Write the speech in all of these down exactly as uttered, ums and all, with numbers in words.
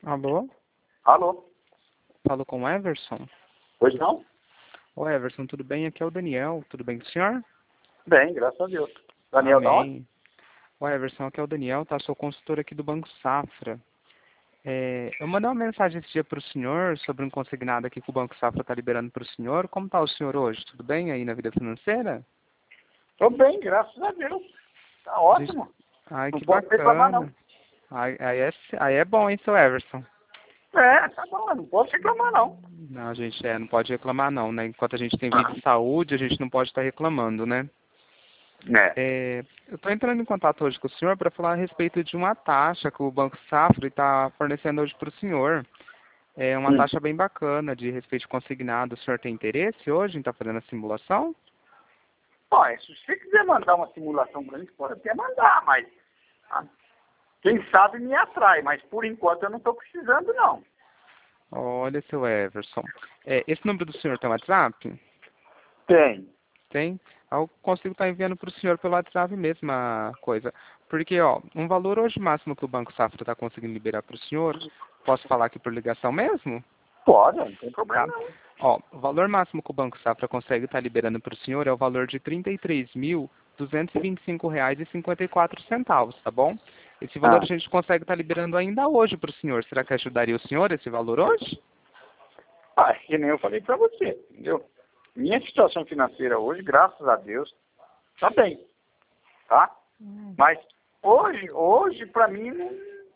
Alô? Alô? Falo com o Everson? Pois não? Ô Everson, tudo bem? Aqui é o Daniel. Tudo bem com o senhor? Bem, graças a Deus. Daniel da onde? Amém. Ô Everson, aqui é o Daniel, tá? Sou consultor aqui do Banco Safra. É, eu mandei uma mensagem esse dia para o senhor sobre um consignado aqui que o Banco Safra está liberando para o senhor. Como está o senhor hoje? Tudo bem aí na vida financeira? Tô bem, graças a Deus. Tá Gente, ótimo. ai, Não que posso reclamar, não. bacana. Ai, aí, é, aí é bom, hein, seu Everson? É, tá bom, não posso reclamar, não. Não, gente, é, não pode reclamar não, né? Enquanto a gente tem vida Ah. e saúde, a gente não pode estar reclamando, né? É. É, eu estou entrando em contato hoje com o senhor para falar a respeito de uma taxa que o Banco Safra está fornecendo hoje para o senhor. É uma Hum. taxa bem bacana de respeito consignado. O senhor tem interesse hoje em estar fazendo a simulação? Olha, se você quiser mandar uma simulação pra mim, pode até mandar, mas ah, quem sabe me atrai, mas por enquanto eu não tô precisando, não. Olha, seu Everson. É, esse número do senhor tem WhatsApp? Tem. Tem? Eu consigo estar enviando para o senhor pelo WhatsApp mesmo a coisa. Porque, ó, um valor hoje máximo que o Banco Safra está conseguindo liberar para o senhor, posso falar aqui por ligação mesmo? Pode, não tem Tá? problema, não. Ó, o valor máximo que o Banco Safra consegue estar liberando para o senhor é o valor de trinta e três mil, duzentos e vinte e cinco reais e cinquenta e quatro centavos, tá bom? Esse valor a Ah. gente consegue estar liberando ainda hoje para o senhor. Será que ajudaria o senhor esse valor hoje? Ah, que nem eu falei pra você, entendeu? Minha situação financeira hoje, graças a Deus, tá bem, tá? Mas hoje, hoje pra mim, não,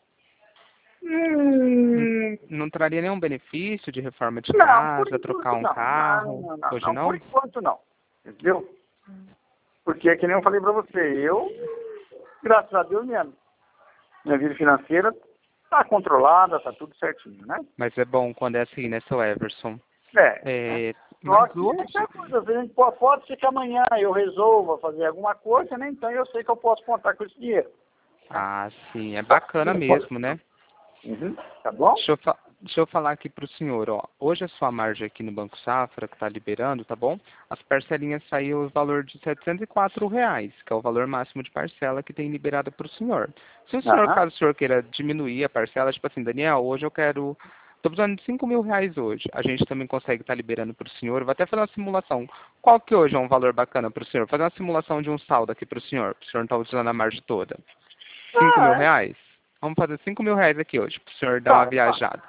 Não, hum, não traria nenhum benefício de reforma de não, por casa, trocar enquanto um não. carro? Não, não, não, Hoje não, por não? enquanto não, entendeu? Porque é que nem eu falei pra você, eu, graças a Deus, minha, minha vida financeira tá controlada, tá tudo certinho, né? Mas é bom quando é assim, né, seu Everson? É, né? É, Só mas que é hoje... aquela coisa, às vezes a gente pode, pode ser que amanhã eu resolva fazer alguma coisa, né? Então eu sei que eu posso contar com esse dinheiro. Ah, sim, é bacana mesmo, né? Uhum. Tá bom? Deixa eu, fa- deixa eu falar aqui para o senhor, ó. Hoje a sua margem aqui no Banco Safra, que está liberando, tá bom? As parcelinhas saiu o valor de setecentos e quatro reais, que é o valor máximo de parcela que tem liberado para o senhor. Se o senhor, Aham. caso o senhor queira diminuir a parcela, tipo assim, Daniel, hoje eu quero... Estou precisando de cinco mil reais hoje. A gente também consegue estar liberando para o senhor. Vou até fazer uma simulação. Qual que hoje é um valor bacana para o senhor? Fazer uma simulação de um saldo aqui para o senhor, para o senhor não estar usando a margem toda. Cinco mil Ah, é. reais? Vamos fazer cinco mil reais aqui hoje, para o senhor dar uma Tá, tá. viajada.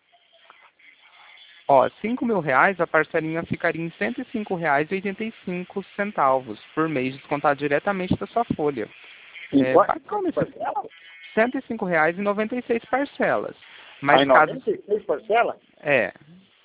Ó, cinco mil reais, a parcelinha ficaria em cento e cinco reais e oitenta e cinco centavos por mês, descontado diretamente da sua folha. Em É quanto bacana quantas esse parcelas? cento e cinco reais e noventa e seis parcelas. Mas Aí caso... noventa e seis parcelas? É,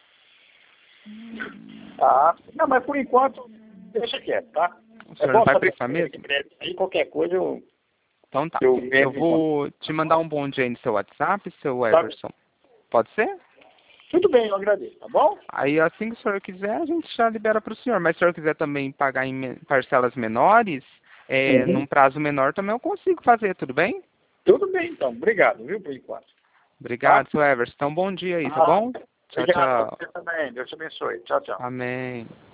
Tá. Não, mas por enquanto, deixa quieto, tá? o É senhor não bom vai saber pensar que mesmo? crédito aí, qualquer coisa eu, Então tá. eu Eu entro em conta. vou te mandar um bom dia aí no seu WhatsApp, seu Tá? Everson. Pode ser? Tudo bem, eu agradeço, tá bom? Aí assim que o senhor quiser, a gente já libera para o senhor. Mas se o senhor quiser também pagar em me- parcelas menores, é, num Uhum. prazo menor também eu consigo fazer, tudo bem? Tudo bem, então. Obrigado, viu, por enquanto. Tá? Obrigado, seu Everson. Então, bom dia aí, tá Ah, bom? Tchau, obrigado. tchau. Você também. Deus te abençoe. Tchau, tchau. Amém.